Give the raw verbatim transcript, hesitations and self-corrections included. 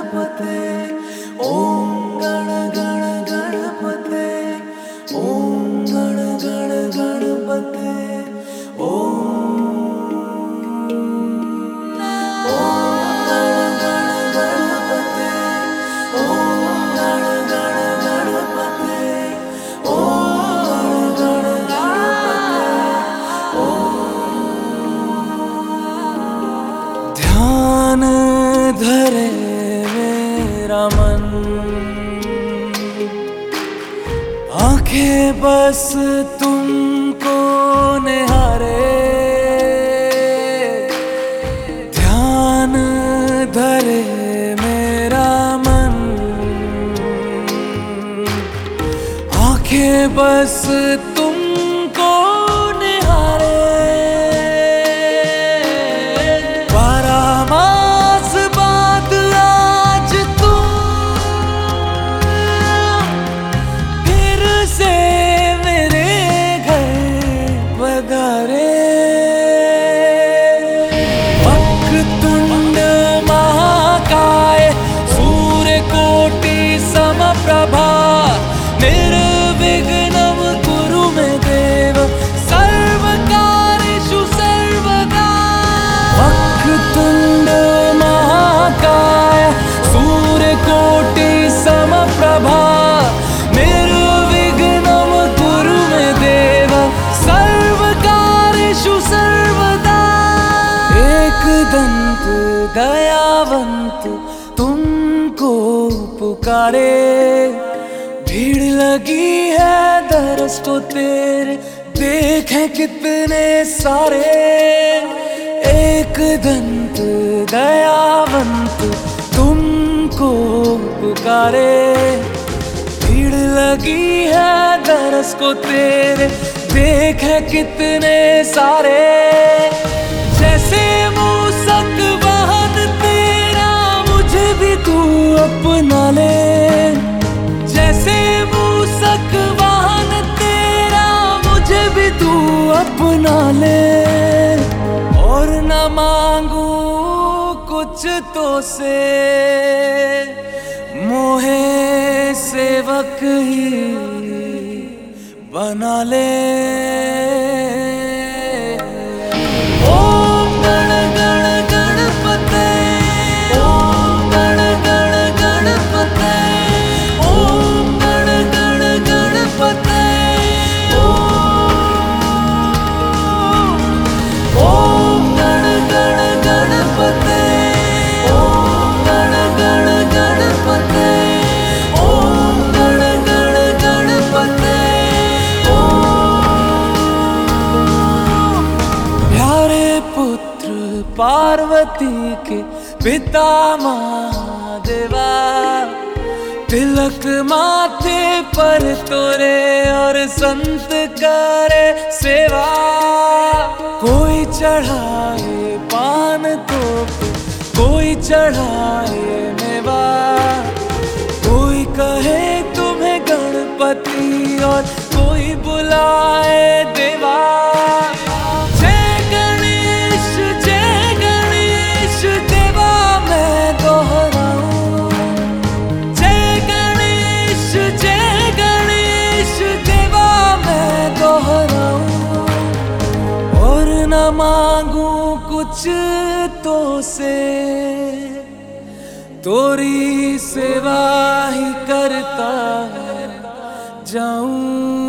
गणपते ओम गण गण गणपते ओम गण गण गणपते ओम धरे मेरा मन आंखें बस तुमको निहारे ध्यान धरे मेरा मन आंखें बस तुमको निहारे वक्रतुंड महाकाय सूर्यकोटि समप्रभा निर्विघ्नं कुरु मे देव सर्वकार्येषु सर्वदा। वक्रतुंड महाकाय सूर्यकोटि समप्रभा निर्विघ्नं कुरु मे देव सर्वकार्येषु सर्वदा। एकदंत दयावंत तुमको पुकारे भीड़ लगी है दरस को तेरे देखे कितने सारे। एकदंत दयावंत तुमको पुकारे भीड़ लगी है दरस को तेरे देखे कितने सारे। जैसे मूसक वाहन तेरा मुझे भी तू अपना ले जैसे मूसक वाहन तेरा मुझे भी तू अपना ले और न मांगू कुछ तो से मोहे सेवक ही बना ले। पार्वती के पिता महादेवा तिलक माथे पर तोरे और संत करे सेवा। कोई चढ़ाए पान तो कोई चढ़ाए मेवा कोई कहे तुम्हें गणपति और कोई बुलाए देवा। न मांगू कुछ तो से तोरी सेवा ही करता जाऊं।